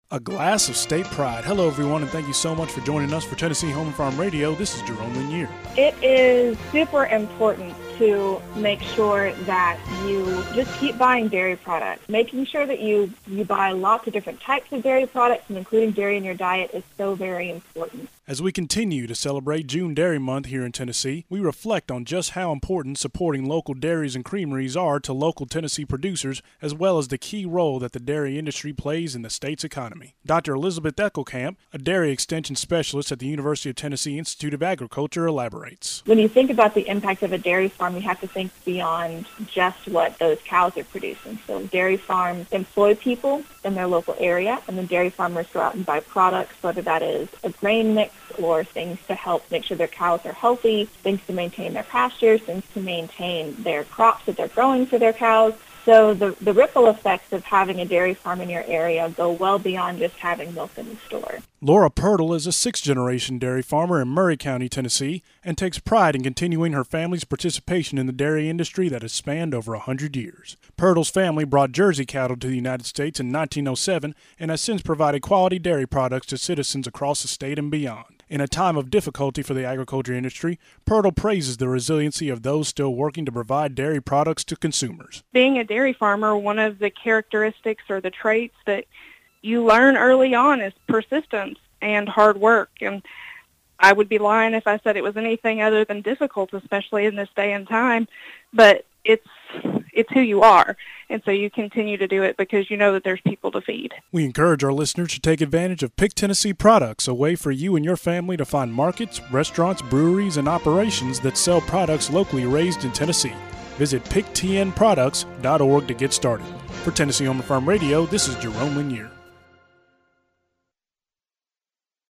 A glass of state pride. Hello, everyone, and thank you so much for joining us for Tennessee Home and Farm Radio. This is Jerome Lanier. It is super important to make sure that you just keep buying dairy products. Making sure that you buy lots of different types of dairy products, and including dairy in your diet, is so very important. As we continue to celebrate June Dairy Month here in Tennessee, we reflect on just how important supporting local dairies and creameries are to local Tennessee producers, as well as the key role that the dairy industry plays in the state's economy. Dr. Elizabeth Eckelkamp, a dairy extension specialist at the University of Tennessee Institute of Agriculture, elaborates. When you think about the impact of a dairy farm, you have to think beyond just what those cows are producing. So dairy farms employ people in their local area, and the dairy farmers go out and buy products, whether that is a grain mix or things to help make sure their cows are healthy, things to maintain their pastures, things to maintain their crops that they're growing for their cows. So the ripple effects of having a dairy farm in your area go well beyond just having milk in the store. Laura Pirtle is a sixth-generation dairy farmer in Murray County, Tennessee, and takes pride in continuing her family's participation in the dairy industry that has spanned over 100 years. Pirtle's family brought Jersey cattle to the United States in 1907 and has since provided quality dairy products to citizens across the state and beyond. In a time of difficulty for the agriculture industry, Pirtle praises the resiliency of those still working to provide dairy products to consumers. Being a dairy farmer, one of the characteristics or the traits that you learn early on is persistence and hard work. And I would be lying if I said it was anything other than difficult, especially in this day and time. But it's who you are. And so you continue to do it because you know that there's people to feed. We encourage our listeners to take advantage of Pick Tennessee products, a way for you and your family to find markets, restaurants, breweries, and operations that sell products locally raised in Tennessee. Visit picktnproducts.org to get started. For Tennessee Home and Farm Radio, this is Jerome Lanier.